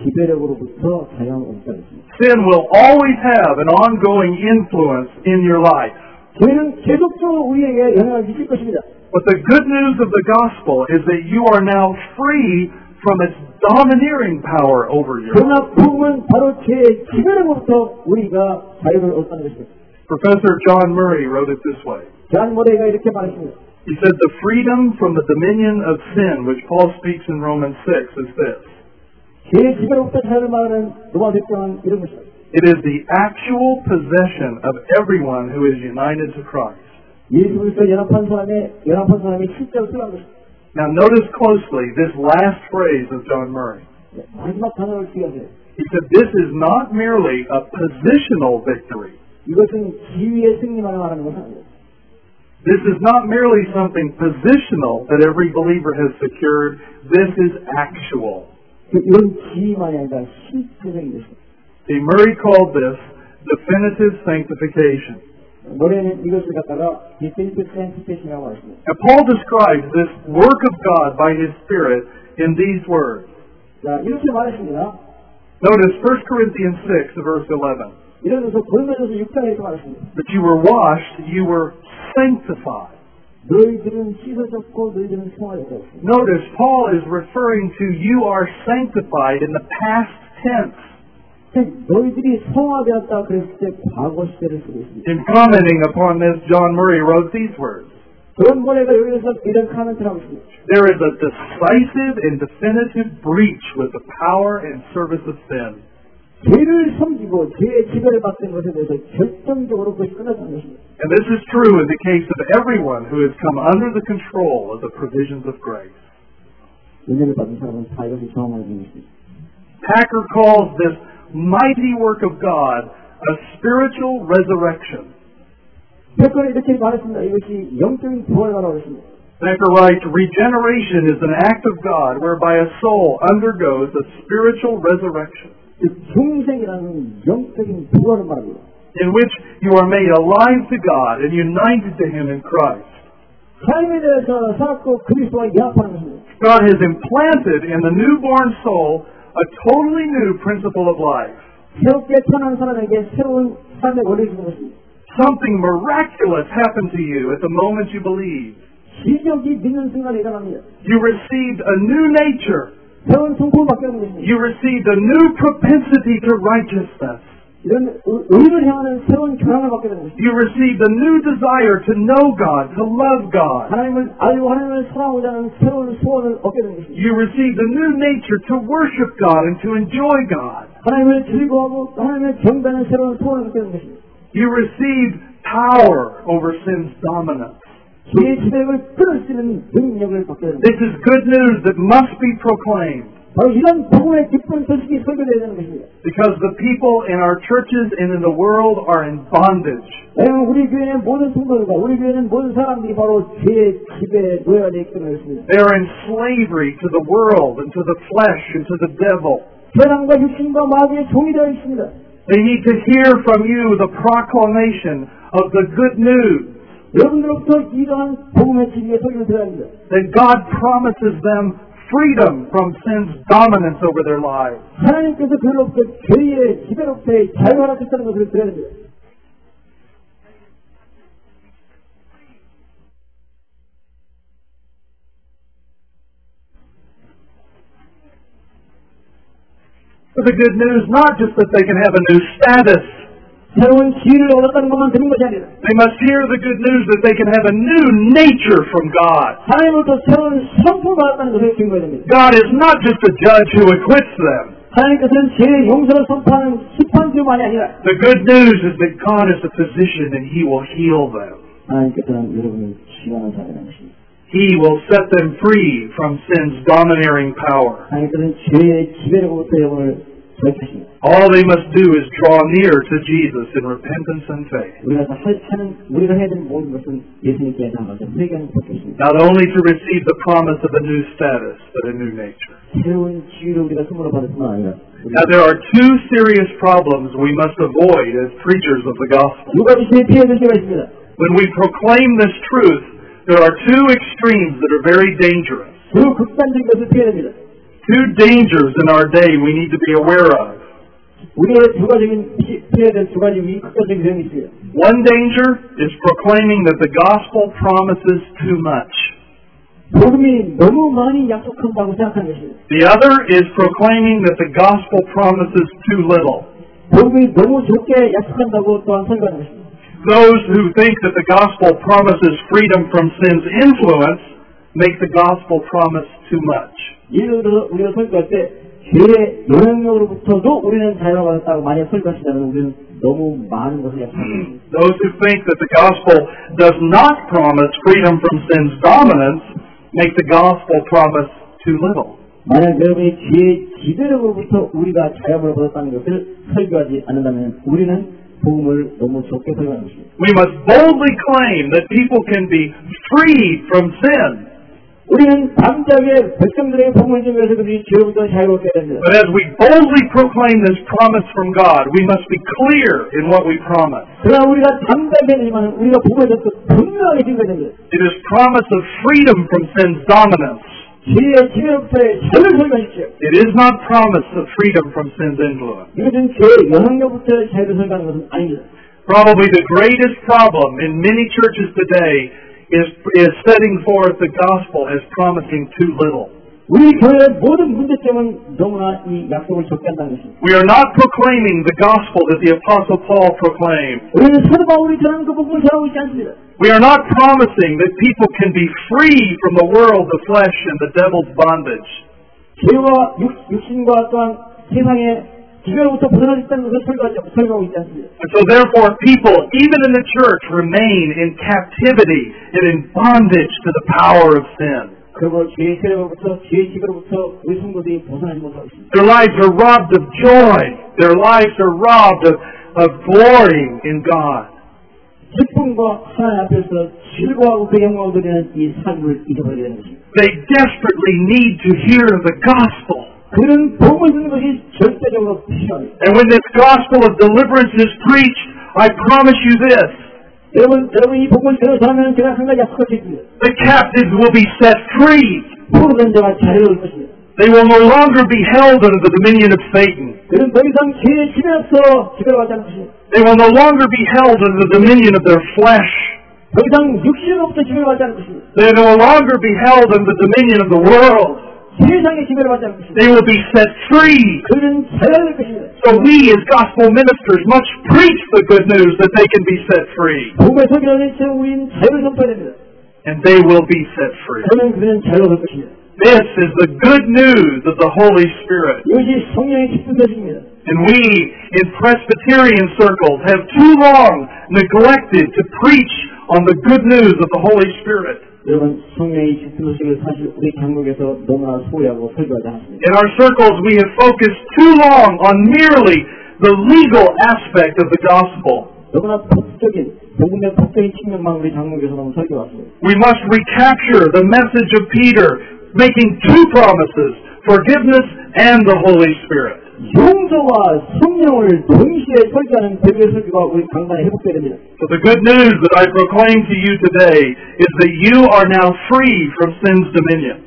지배력으로부터 자유함을 얻는다 했습니다.
Sin will always have an ongoing influence in your life.
죄는 계속적으로 우리에게 영향을 미칠 것입니다.
But the good news of the gospel is that you are now free from its domineering power over you.
그러나 복음은 바로 죄의 지배력으로부터 우리가 자유를 얻는 것입니다.
Professor John Murray wrote it this way.
존 머레이가 이렇게 말했습니다.
He said the freedom from the dominion of sin, which Paul speaks in Romans 6, is this.
죄의 지배로부터 자유를 말하는 로마 백성은 이런 것입니다.
It is the actual possession of everyone who is united to Christ.
예수 그리스도 연합한 사람의 실제로 들어간 것입니다.
Now notice closely this last phrase of John Murray.
마지막 단어를 주의하세요.
He said this is not merely a positional victory.
이것은 지위의 승리만을 말하는 것은 아닙니다.
This is not merely something positional that every believer has secured. This is actual.
이건 지위만이 아니라 실제적인 것입니다.
See, Murray called this definitive sanctification.
머레이는 이것을 갖다가 definitive sanctification이라고 하십니다.
Now, Paul describes this work of God by His Spirit in these words.
자, 이렇게 말했습니다.
Notice 1 Corinthians 6, verse 11.
이러면서 고린도전서 6장에 이렇게 말했습니다.
That you were washed, you were sanctified.
너희들은 씻어졌고 너희들은 성화되었다.
Notice Paul is referring to you are sanctified in the past tense.
너희들이 성화되었다 그랬을 때 과거 시대를 쓰고 있습니다.
In commenting upon this, John Murray wrote these words.
존 머레이가 여기서 이런 코멘트를 하고 있습니다.
There is a decisive and definitive breach with the power and service of sin.
죄를 섬기고 죄의 지배를 받는 것에 대해서 결정적으로 그것이 끝났다는 것입니다.
And this is true in the case of everyone who has come under the control of the provisions of grace.
은혜를 받은 사람은 다 이것을 경험하는 것입니다.
Packer calls this mighty work of God a spiritual resurrection.
패커는 이렇게 말했습니다. 이것이 영적인 부활을 말하고 있습니다.
Packer writes, regeneration is an act of God whereby a soul undergoes a spiritual resurrection.
중생이라는 영적인 부활을 말합니다.
In which you are made alive to God and united to Him in Christ.
삶에 대해서 살았고 그리스도와 연합하는 것입니다.
God has implanted in the newborn soul a totally new principle of life.
새롭게 태어난 사람에게 새로운 삶의 원리를 주는 것입니다.
Something miraculous happened to you at the moment you believed.
기적이 믿는 순간에 일어납니다.
You received a new nature.
새로운 성품을 받게 하는 것입니다.
You received a new propensity to righteousness.
이런 의를 향하는 새로운 경향을 받게 되는 것입니다.
You receive the new desire to know God, to love God.
하나님을 알고 하나님을 사랑하고자 하는 새로운 소원을 얻게 되는 것입니다.
You receive the new nature to worship God and to enjoy God.
하나님을 즐거워하고 하나님을 경배하는 새로운 소원을 얻게 되는 것입니다.
You receive power over sin's dominance.
죄의 지배력을 끊을 수 있는 능력을 받게 됩니다.
This is good news that must be proclaimed.
바로 이런 복음의 기쁜 소식이 설교되어야 되는 것입니다.
Because the people in our churches and in the world are in bondage.
왜냐하면 우리 교회는 모든 성도들과 우리 교회는 모든 사람들이 바로 죄의 지배에 놓여야 되기 때문에 그렇습니다.
They are in slavery to the world and to the flesh and to the devil.
세상과 육신과 마귀의 종이 되어 있습니다.
They need to hear from you the proclamation of the good news.
여러분들로부터 이러한 복음의 진리의 소리를 들어야 합니다.
That God promises them freedom from sin's dominance over their lives.
하나님께서 그들로부터 죄의 지배로부터의 자유를 하셨다는 것을 들어야 됩니다.
But the good news, not just that they can have a new status.
새로운 지위를 얻었다는 것만 듣는 것이 아니라
They must hear the good news that they can have a new nature from God.
하나님으로부터 새로운 성품을 받았다는 것을 증거해야 됩니다.
God is not just a judge who acquits them.
하나님께서는 죄의 용서를 선포하는 심판주만이 아니라
The good news is that God is a physician and He will heal them.
하나님께서는 여러분을 치유하는 사람이라는 것입니다.
He will set them free from sin's domineering power.
하나님께서는 죄의 지배로부터 여러분을 자유하십니다.
All they must do is draw near to Jesus in repentance and faith.
우리가 해야 되는 모든 것은 예수님께 나가서 회개하는 것입니다.
Not only to receive the promise of a new status, but a new nature.
새로운 지위를 우리가 선물로 받을 뿐만 아니라
Now there are two serious problems we must avoid as preachers of the gospel.
두 가지 피해야 될 때가 있습니다.
When we proclaim this truth, there are two extremes that are very dangerous.
두 극단적인 것을 피해야 됩니다.
Two dangers in our day we need to be aware of.
우리가 피해야 될 두 가지 극단적인 위험이 있습니다.
One danger is proclaiming that the gospel promises too much.
복음이 너무 많이 약속한다고 생각하는 것입니다.
The other is proclaiming that the gospel promises too little.
복음이 너무 적게 약속한다고 또한 설교하는 것입니다.
Those who think that the gospel promises freedom from sin's influence make the gospel promise too much.
예를 들어 우리가 설교할 때 죄의 영향력으로부터도 우리는 자유를 받았다고 만약 설교하시다면 우리는 너무 많은 것을 약속합니다.
Those who think that the gospel does not promise freedom from sin's dominance make the gospel promise too little.
만약 여러분이 죄의 지배력으로부터 우리가 자유를 받았다는 것을 설교하지 않는다면 우리는 복음을 너무 적게 설교하는 것입니다.
We must boldly claim that people can be freed from sin.
우리는 담대하게 백성들에게 복음을 전해서 그들이 죄로부터 자유롭게 해야 됩니다.
But as we boldly proclaim this promise from God, we must be clear in what we promise.
그러나 우리가 담대하게 하지만 우리가 복음에 대해서 분명하게 증거해야 됩니다.
It is promise of freedom from sin's dominance.
죄의 지배로부터의 자유를 설교하십시오.
It is not promise of freedom from sin's influence.
이것은 죄의 영향력부터의 자유를 설교하는 것은 아닙니다.
Probably the greatest problem in many churches today is setting forth the gospel as promising too little.
우리 교회의 모든 문제점은 너무나 이 약속을 적게 한다는 것입니다.
We are not proclaiming the gospel that the Apostle Paul proclaimed.
우리는 사도 바울이 전하는 그 복음을 전하고 있지 않습니다.
We are not promising that people can be free from the world, the flesh, and the devil's bondage.
죄와 육신과 또한 세상의 지배로부터 벗어날 수 있다는 것을 설교하고 있지 않습니다.
And so therefore people, even in the church, remain in captivity and in bondage to the power of sin.
그리고 죄의 세력으로부터 죄의 지배로부터 우리 성도들이 벗어나지 못하고 있습니다.
Their lives are robbed of joy. Their lives are robbed of glorying in God.
기쁨과 하나님 앞에서 즐거워하고 그 영광을 드리는 이 삶을 잊어버리게 되는 것입니다.
They desperately need to hear the gospel.
그런 복음을 듣는 것이 절대적으로 필요합니다.
And when this gospel of deliverance is preached, I promise you this.
여러분 이 복음을 들어서면 제가 한 가지 약속할 수 있습니다.
The captives will be set free.
포로된 자가 자유로울 것입니다.
They will no longer be held under the dominion of Satan.
그는 더 이상 죄의 지배로서 지배받지 않을 것입니다.
They will no longer be held under the dominion of their flesh.
더 이상 육신으로부터 지배받지 않을 것입니다.
They will no longer be held under the dominion of the world.
세상의 지배를 받지 않을 것입니다.
They will be set free.
그들은 자유할 것입니다.
So we as gospel ministers must preach the good news that they can be set free.
복음의 소리를 우리는 자유를 선포해야 됩니다.
And they will be set free.
그러면 그들은 자유할 것입니다.
This is the good news of the Holy Spirit.
이것이 성령의 기쁜 소식입니다.
And we in Presbyterian circles have too long neglected to preach on the good news of the Holy Spirit.
여러분, 성령의 기쁜 소식을 사실 우리 강국에서 너무나 소홀하고 설교하지 않았습니다.
In our circles we have focused too long on merely the legal aspect of the gospel.
너무나 법적인, 복음의 법적인 측면만 우리 강국에서 너무 설교했습니다.
We must recapture the message of Peter, making two promises, forgiveness and the Holy Spirit.
용서와 성령을 동시에 설교하는 베드로의 설교가 우리 강단에 회복돼야 됩니다.
So the good news that I proclaim to you today is that you are now free from sin's dominion.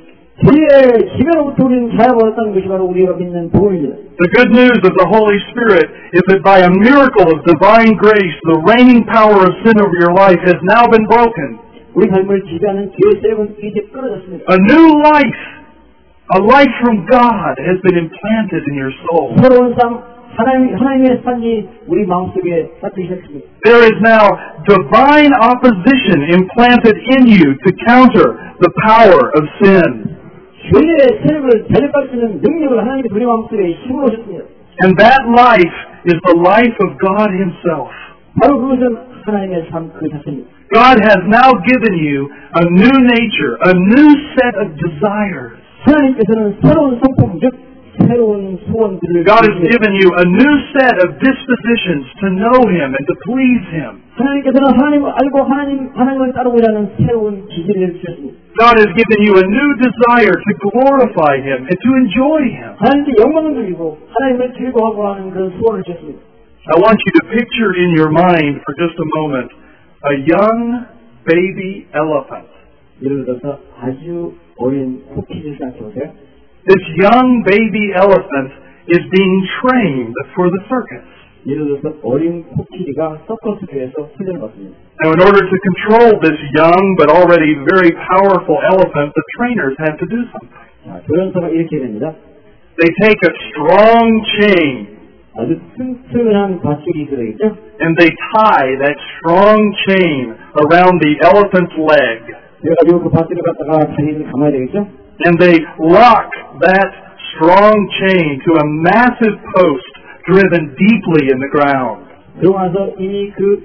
죄의 지배로부터 우리는 자유받았다는 것이 바로 우리가 믿는 복음입니다.
The good news of the Holy Spirit is that by a miracle of divine grace, the reigning power of sin over your life has now been broken.
우리 삶을 지배하는 죄의 세력은 이제 끊어졌습니다.
A new life, a life from God has been implanted in your soul.
새로운 삶, 하나님의 삶이 우리 마음속에 쌓기 시작했습니다.
There is now divine opposition implanted in you to counter the power of sin.
죄의 세력을 대적할 수 있는 능력을 하나님이 우리 마음속에 심어 오셨습니다.
And that life is the life of God Himself.
바로 그것은 하나님의 삶 그 자체입니다.
God has now given you a new nature, a new set of desires.
하나님께서는 새로운 성품, 즉 새로운 소원들을
God has given you a new set of dispositions to know Him and to please Him.
하나님께서는 하나님을 알고 하나님을 따르고자 하는 새로운 기질을 주셨습니다.
God has given you a new desire to glorify Him and to enjoy Him.
하나님께 영광을 드리고 하나님을 즐거워하고 하는 그런 소원을 주셨습니다.
I want you to picture in your mind for just a moment a young baby elephant.
예를 들어서 아주 어린 코끼리를 생각해보세요.
This young baby elephant is being trained for the circus.
예를 들어서 어린 코끼리가 서커스에서 훈련을 받습니다.
Now, in order to control this young but already very powerful elephant, the trainers have to do something.
자, 조연사가 이렇게 됩니다.
They take a strong chain
아주 튼튼한 밧줄이 들어있죠.
and they tie that strong chain around the elephant's leg.
그래가지고 그 밧줄을 갖다가 자기를 감아야 되겠죠.
And they lock that strong chain to a massive post driven deeply in the ground.
그러고 나서 이미 그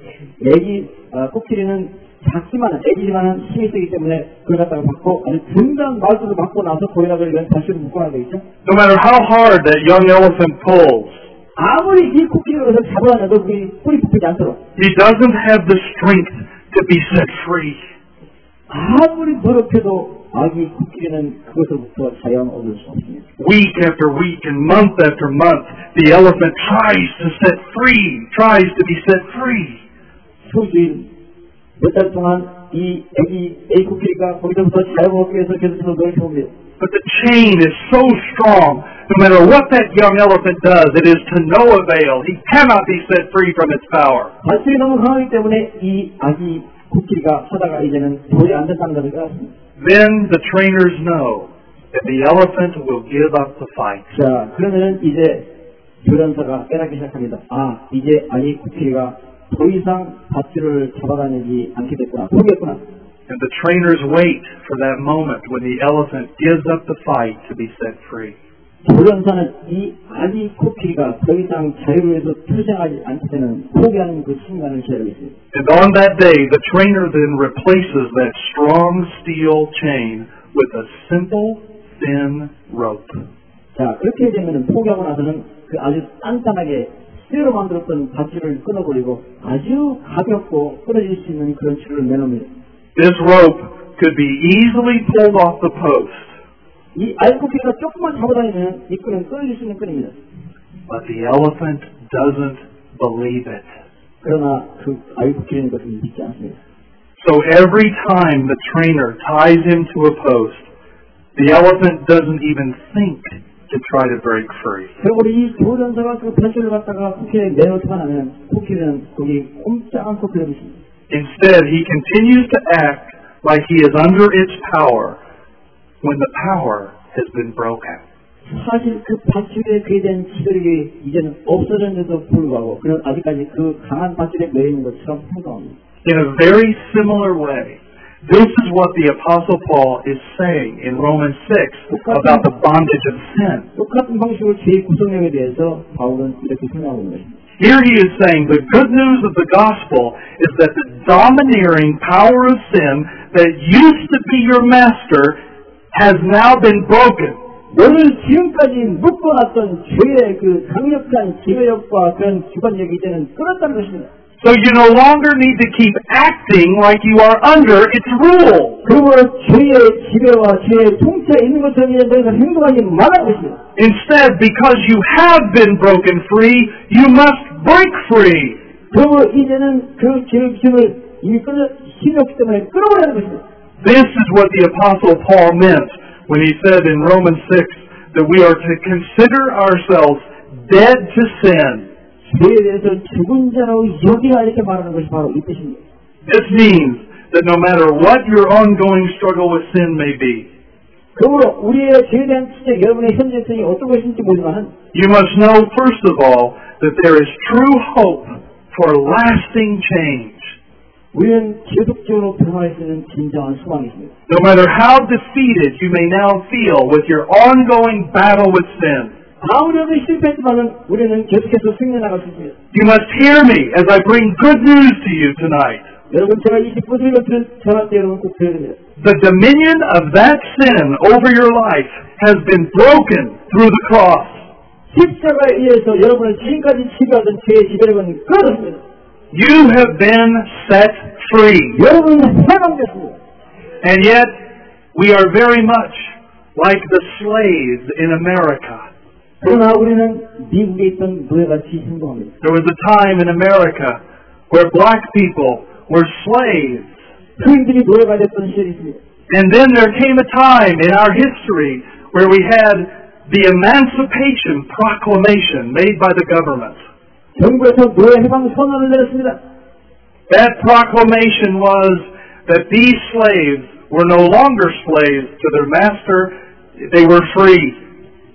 애기 코끼리는 작지만은 애기지만은 힘이 세기 때문에 그걸 갖다가 받고 아주 든든한 말투를 받고 나서 거기다가 이런 밧줄을 묶어놔야 되겠죠.
No matter how hard that young elephant pulls,
아무리 이 코끼리를 그래서 잡아내도 그게 뿌리 뽑히지 않도록
he doesn't have the strength to be set free.
아무리 노력해도 아기 코끼리는 그것으로부터 자유함을 얻을 수 없습니다.
Week after week and month after month, the elephant tries to set free, tries to be set free.
수주일 몇 달 동안 이 애기 코끼리가 거기서부터 자유를 얻기 위해서 계속해서 노력해봅니다.
But the chain is so strong, no matter what that young elephant does, it is to no avail. He cannot be set free from its power.
밧줄이 너무 강하기 때문에 이 아기 코끼리가 하다가 이제는 도저히 안 된다는 것을 깨닫습니다.
Then the trainers know that the elephant will give up the fight.
자, 그러면은 이제 교련사가 깨닫기 시작합니다. 아, 이제 아기 코끼리가 더 이상 밧줄을 잡아다니지 않게 됐구나. 포기했구나.
And the trainers wait for that moment when the elephant gives up the fight to be set free.
교련사는 이 아기 코끼리가 더 이상 자유로에서 투쟁하지 않게 되는 포기하는 그 순간을 기다리고 있습니다.
And on that day, the trainer then replaces that strong steel chain with a simple, thin rope.
자, 그렇게 되면 포기하고 나서는 그 아주 단단하게 쇠로 만들었던 밧줄을 끊어버리고 아주 가볍고 끊어질 수 있는 그런 줄을 내놓습니다.
This rope could be easily pulled off the post.
이 알코기가 조금만 잡아다니면 이 끈은 끊어질 수 있는 끈입니다.
But the elephant doesn't believe it.
그러나 그 알코기는 것을 믿지 않습니다.
So every time the trainer ties him to a post, the elephant doesn't even think to try to break free.
결국 이 교련사가 그 밧줄을 갖다가 코끼리에 내놓기만 하면 코끼리는 거기 꼼짝 않고 그려있습니다.
Instead, he continues to act like he is under its power when the power has been broken.
사실 그 밧줄에 그에 대한 지배력이 이제는 없어졌는데도 불구하고 그는 아직까지 그 강한 밧줄에 매여 있는 것처럼 행동합니다.
In a very similar way, this is what the Apostle Paul is saying in Romans 6 about the bondage of sin.
똑같은 방식으로 죄의 구속력에 대해서 바울은 이렇게 설명하고 있는 것입니다.
Here he is saying the good news of the gospel is that the domineering power of sin that used to be your master has now been broken.
너를 지금까지 묶어놨던 죄의 그 강력한 지배력과 그런 주관력이 이제는 끊었다는 것입니다.
So you no longer need to keep acting like you are under its rule.
그러므로 죄의 지배와 죄의 통치에 있는 것처럼 이제 너희가 행동하지 말라는 것입니다.
Instead, because you have been broken free, you must break free.
그러므로 이제는 그 죄의 기준을 이미 실렸기 때문에 끊어버리는 것입니다.
This is what the Apostle Paul meant when he said in Romans 6 that we are to consider ourselves dead to sin.
죄에 대해서 죽은 자라고 여기라 이렇게 말하는 것이 바로 이 뜻입니다.
This means that no matter what your ongoing struggle with sin may be,
그러므로 우리의 죄에 대한 지적, 여러분의 현재성이 어떤 것인지 모르지만
you must know first of all that there is true hope for lasting change.
우리는 계속적으로 변화할 수 있는 진정한 소망이 있습니다.
No matter how defeated you may now feel with your ongoing battle with sin,
아무리 실패했지만은 우리는 계속해서 승리해 나갈 수 있습니다.
you must hear me as I bring good news to you tonight.
여러분 제가 이 기쁜 소리를 전할 때 여러분 꼭 들어야 됩니다.
The dominion of that sin over your life has been broken through the cross.
십자가에 의해서 여러분을 지금까지 지배하던 죄의 지배력은 끊어졌습니다.
You have been set free.
여러분은 해방됐습니다.
And yet, we are very much like the slaves in America.
그러나 우리는 미국에 있던 노예같이 행동합니다.
There was a time in America where black people were slaves.
흑인들이 노예가 됐던 시절이 있습니다.
And then there came a time in our history where we had the Emancipation Proclamation made by the government.
정부에서 노예 해방 선언을 내렸습니다.
That proclamation was that these slaves were no longer slaves to their master, they were free.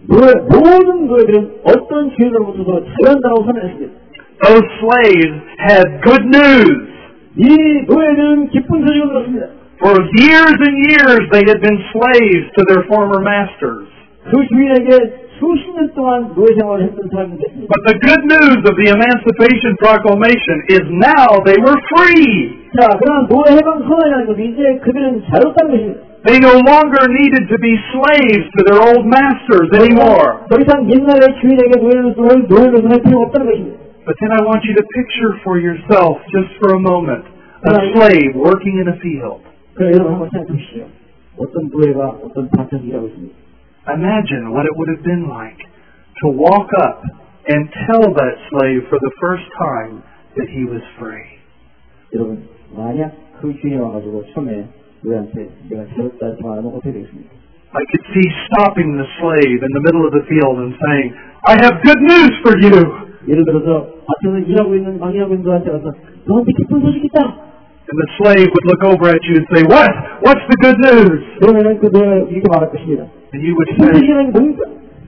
모든 노예들은 어떤 죄로부터도 자유한다고 선언했습니다.
Those slaves had good news.
이 노예들은 기쁜 소식을 들었습니다.
For years and years they had been slaves to their former masters.
그 주인에게 수십 년 동안 노예 생활을 했던 사람들입니다.
But the good news of the Emancipation Proclamation is now they were free.
자, 그러나 노예 해방 선언이라는 것은 이제 그들은 자유롭다는 것입니다.
They no longer needed to be slaves to their old masters anymore.
더 이상 옛날의 주인에게 노예로 살 필요가 없다는 것입니다.
But then I want you to picture for yourself, just for a moment, a slave working in a field.
그럼 여러분 한번 생각해 보시죠. 어떤 노예가 어떤 밭에서 일하고 있습니다.
Imagine what it would have been like to walk up and tell that slave for the first time that he was free.
여러분, 만약 그 주인이 와가지고 처음에 노예한테 내가 자유롭다 이렇게 말하면 어떻게 되겠습니까?
I could see stopping the slave in the middle of the field and saying, I have good news for you.
예를 들어서 밭에서 일하고 있는 방해하고 있는 너한테 가서 너한테 기쁜 소식 있다.
And the slave would look over at you and say, What? What's the good news?
그러면은 그 노예가 이렇게 말할 것입니다.
And you would
기쁜
say,
소식이라는 게 뭡니까?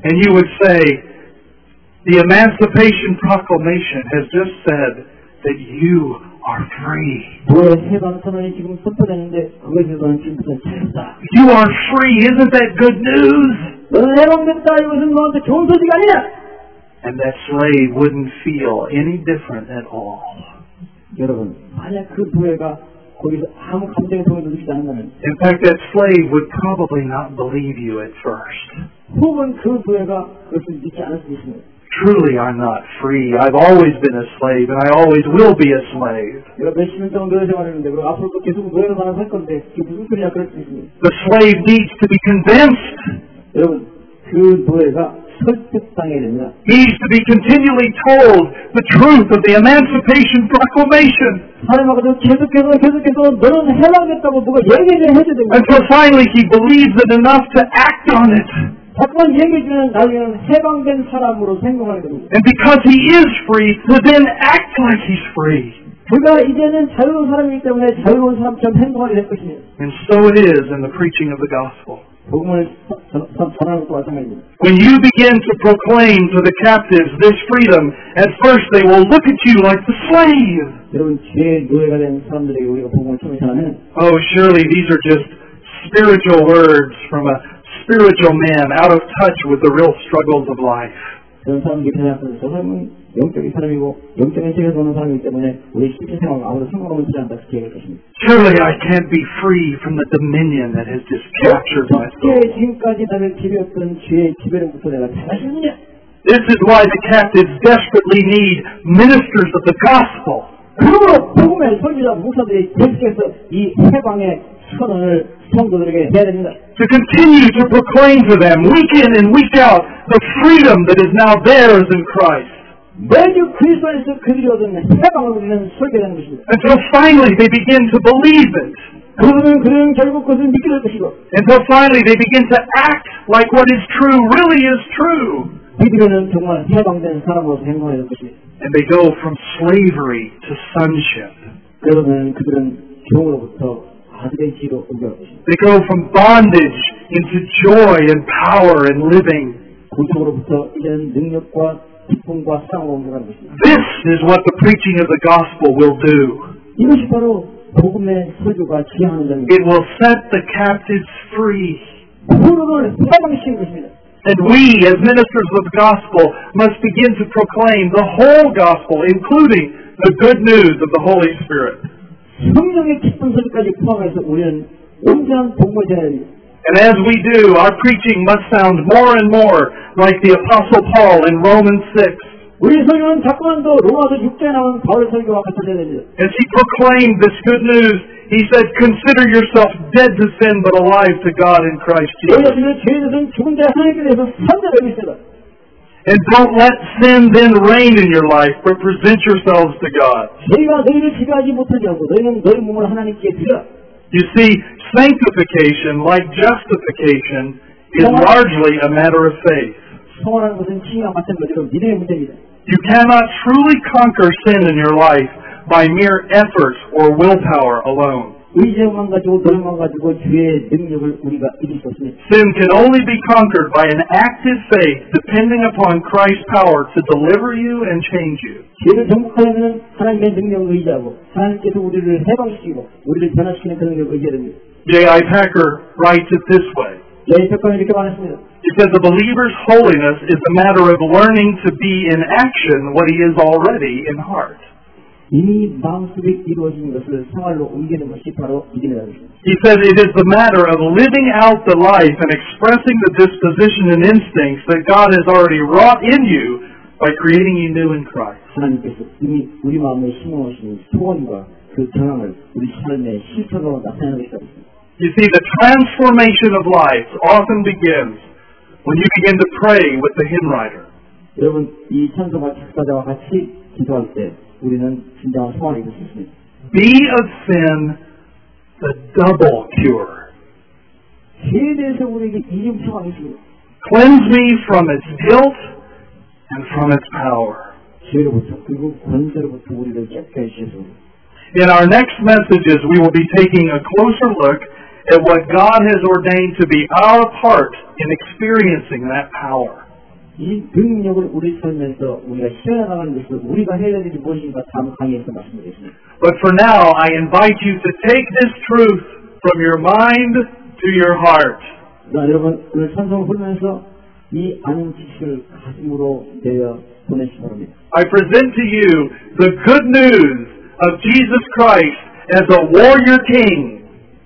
the Emancipation Proclamation has just said that you are free.
노예 해방 선언이 지금 선포되는데 그것에 대해서는 지금부터 자유다.
You are free. Isn't that good news?
너는 해방됐다. 이것은 너한테 좋은 소식 아니야.
And that slave wouldn't feel any different at all.
여러분, 만약 그 노예가 거기서 아무 감정의 동요도 느끼지 않는다면
In fact, that slave would probably not believe you at first.
혹은 그 노예가 그것을 믿지 않을 수 있습니다.
Truly, I'm not free. I've always been a slave, and I always will be a slave.
내가 몇십 년 동안 노예 생활했는데 그리고 앞으로도 계속 노예로만 살 건데 그게 무슨 소리야 그럴 수 있습니다.
The slave needs to be convinced.
여러분, 그 노예가 설득당해야 됩니다.
He needs to be continually told the truth of the Emancipation Proclamation.
사람하고도 계속해서 너는 해방됐다고 누가 얘기를 해줘야 됩니다.
Until finally he believes it enough to act on it.
자꾸만 얘기해주면 나중에는 해방된 사람으로 생각하게 됩니다.
And because he is free, to then act like he's free.
그가 이제는 자유로운 사람이기 때문에 자유로운 사람처럼 행동하게 될 것입니다.
And so it is in the preaching of the gospel.
복음을 전하는 것과 마찬가지입니다.
When you begin to proclaim to the captives this freedom, at first they will look at you like the slave.
여러분 죄의 노예가 된 사람들에게 우리가 복음을 처음에 전하면
Oh, surely these are just spiritual words from a spiritual man out of touch with the real struggles of life.
그런 사람들이 생각하는 저 사람은 영적인 사람이고 영적인 세계에서 오는 사람이기 때문에 우리 실제 생활과 아무도 상관없지 않다 그렇게 얘기할 것입니다.
Surely I can't be free from the dominion that has just captured my soul.
지금까지 나를 지배했던 죄의 지배로부터 내가 잘할 수 있느냐?
This is why the captives desperately need ministers of the gospel.
그러므로 복음의 선지자 목사들이 계속해서 이 해방의 선언을 성도들에게 해야 됩니다.
To continue to proclaim to them week in and week out the freedom that is now theirs in Christ.
매주 그리스도 안에서 그들이 얻은 해방을 우리는 설계하는 것입니다.
Until finally they begin to believe it.
그들은 결국 그것을 믿게 될 것이고
Until finally they begin to act like what is true really is true.
이들은 정말 해방된 사람으로서 행동해야 될 것입니다.
And they go from slavery to sonship.
그러면 그들은 종으로부터 아들의 지로 옮겨갈 것입니다.
They go from bondage into joy and power and living.
고통으로부터 이제는 능력과 기쁨과 사랑으로 옮겨가는 것입니다.
This is what the preaching of the gospel will do.
이것이 바로 복음의 설교가 지향하는 점입니다.
It will set the captives free.
포로를 해방시키는 것입니다.
And we, as ministers of the gospel, must begin to proclaim the whole gospel, including the good news of the Holy Spirit.
성령의 기쁜 소리까지 포함해서 우리는 온전한 복음을 전해야 됩니다.
And as we do, our preaching must sound more and more like the Apostle Paul in Romans 6.
우리 설교는 자꾸만 더 로마서 6장에 나온 바울 설교와 같아져야 됩니다.
As he proclaimed this good news, he said, "Consider yourself dead to sin, but alive to God in Christ Jesus."
너희가 지금 죄에 대해서 죽은 자 하나님께 대해서 산자가 여기 있어라.
And don't let sin then reign in your life, but present yourselves to God.
죄가 너희를 지배하지 못하게 하고 너희는 너희 몸을 하나님께 드려.
You see, sanctification, like justification, is largely a matter of faith.
성원하는 것은 칭의와 마찬가지로 믿음의 문제입니다.
You cannot truly conquer sin in your life by mere effort or willpower alone.
의지만 가지고 노력만 가지고 주의 능력을 우리가 이길 수 없습니다.
Sin can only be conquered by an active faith depending upon Christ's power to deliver you and change you.
죄를 정복하려면 하나님의 능력을 의지하고 하나님께서 우리를 해방시키고 우리를 변화시키는 그런 능력을 의지해야 됩니다.
J.I. Packer writes it this way.
제 백과는 이렇게 말했습니다.
He says the believer's holiness is a matter of learning to be in action what he is already in heart.
이미 마음속에 이루어진 것을 생활로 옮기는 것이 바로 믿음이라는 것입니다.
He said it is the matter of living out the life and expressing the disposition and instincts that God has already wrought in you by creating you new in Christ.
하나님께서 이미 우리 마음에 심어오신 소원과 그 경향을 우리 삶의 실천으로 나타내는 것이다.
You see, the transformation of life often begins when you begin to pray with the hymn writer.
여러분, 이 찬송가 작사자와 같이 기도할 때 우리는 진정한 소원을 이룰 수 있습니다.
Be of sin the double cure.
죄에 대해서 우리에게 이름 소망이 있습니다.
Cleanse me from its guilt and from its power.
죄로부터 그리고 권세로부터 우리를 깨끗게 해주셔서
In our next messages, we will be taking a closer look at what God has ordained to be our part in experiencing that power.
이 능력을 우리 삶에서 우리가 실현해나가는 것을 우리가 해야 될 일이 무엇인가 다음 강의에서 말씀드리겠습니다.
But for now, I invite you to take this truth from your mind to your heart.
여러분, 오늘 찬송을 부르면서 이 아는 지식을 가슴으로 내어 보내시기 바랍니다.
I present to you the good news of Jesus Christ as a warrior king.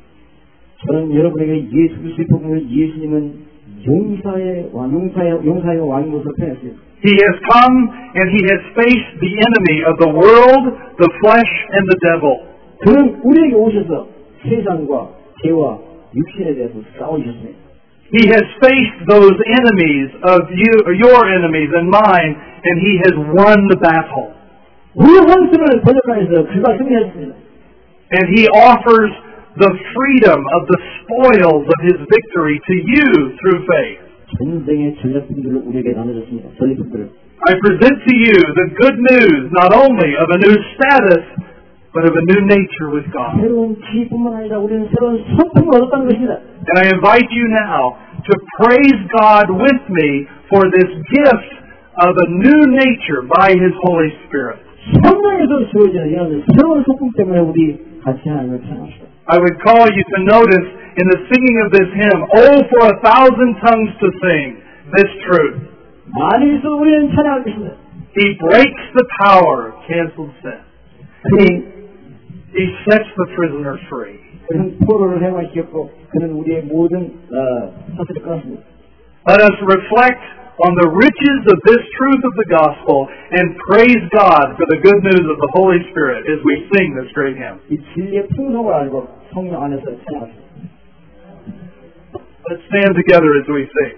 저는 여러분에게 예수 그리스도의 복음을 예수님은 용사의 왕으로서 표현했습니다.
He has come and he has faced the enemy of the world, the flesh, and the devil.
그는 우리에게 오셔서 세상과 죄와 육신에 대해서 싸우셨습니다.
He has faced those enemies of you, your enemies and mine, and he has won the battle.
우리 원수를 번역하여서 그가 승리했습니다.
And he offers the freedom of the spoils of his victory to you through faith.
전쟁의 전략품들을 우리에게 나눠줬습니다. 전리품들을.
I present to you the good news not only of a new status, but of a new nature with God.
새로운 지뿐만 아니라 우리는 새로운 성품을 얻었다는 것입니다.
And I invite you now to praise God with me for this gift of a new nature by His Holy Spirit.
성령에서 주어지는 이런 새로운 성품 때문에 우리 같이 하나님을 찬양합시다.
I would call you to notice in the singing of this hymn, "Oh, for 1,000 tongues to sing this truth."
많이 있어 우리는 찬양하겠습니다.
He breaks the power of canceled sin.
그는
He sets the prisoner free.
그는 포로를 해방시켰고 그는 우리의 모든 사슬을 끊었습니다.
Let us reflect on the riches of this truth of the gospel and praise God for the good news of the Holy Spirit as we sing this great hymn.
이 진리의 풍성을 알고 성령 안에서 찬양합시다.
Let's stand together as we sing.